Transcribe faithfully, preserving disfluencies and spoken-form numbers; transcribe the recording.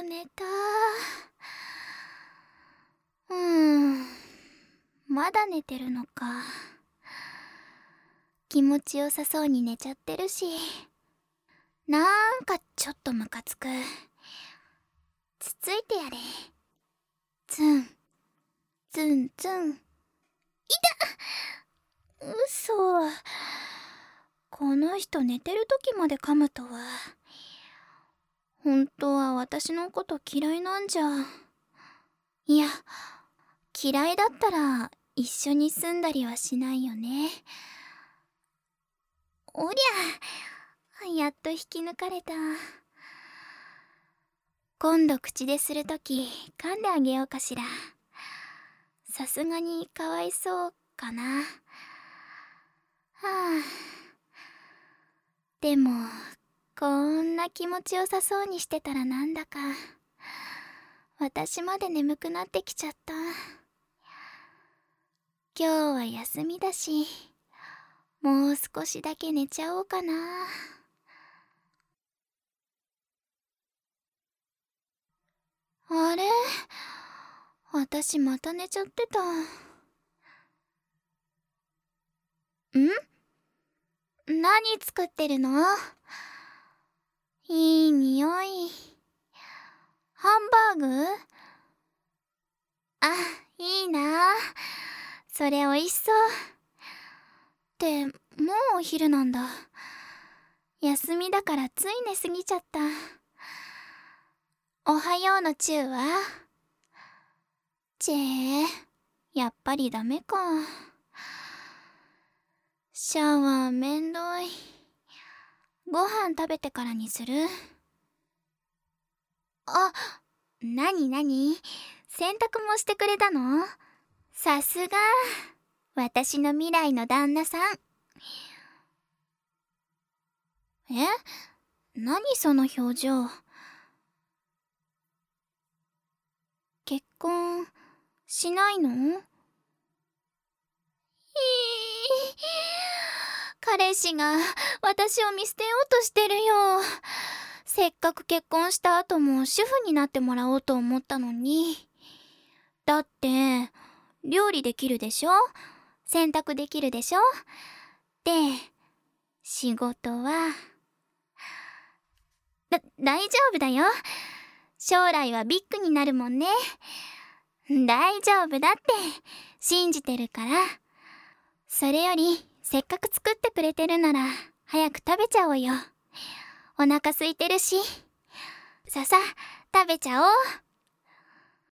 と寝た。うーん、まだ寝てるのか。気持ちよさそうに寝ちゃってるし、なんかちょっとムカつく。つついてやれ。ツンツンツン。いたっ、嘘。この人寝てる時まで噛むとは。本当は私のこと嫌いなんじゃ。いや、嫌いだったら一緒に住んだりはしないよね。おりゃ、やっと引き抜かれた。今度口でするとき噛んであげようかしら。さすがにかわいそうかな。はあ。でもこんな気持ちよさそうにしてたらなんだか私まで眠くなってきちゃった。今日は休みだし、もう少しだけ寝ちゃおうかな。あれ、私また寝ちゃってた。ん？何作ってるの？いい匂い。ハンバーグ？あ、いいな。それおいしそう。って、もうお昼なんだ。休みだからつい寝すぎちゃった。おはようのチューは？チェー、やっぱりダメか。シャワーめんどい。ご飯食べてからにする？あ、なになに？洗濯もしてくれたの？さすが、私の未来の旦那さん。え？何その表情。結婚しないの？いい、彼氏が私を見捨てようとしてるよ。せっかく結婚した後も主婦になってもらおうと思ったのに。だって料理できるでしょ、洗濯できるでしょ。で仕事はだ大丈夫だよ。将来はビッグになるもんね。大丈夫だって信じてるから。それよりせっかく作ってくれてるなら早く食べちゃおうよ。お腹空いてるし。ささ食べちゃおう。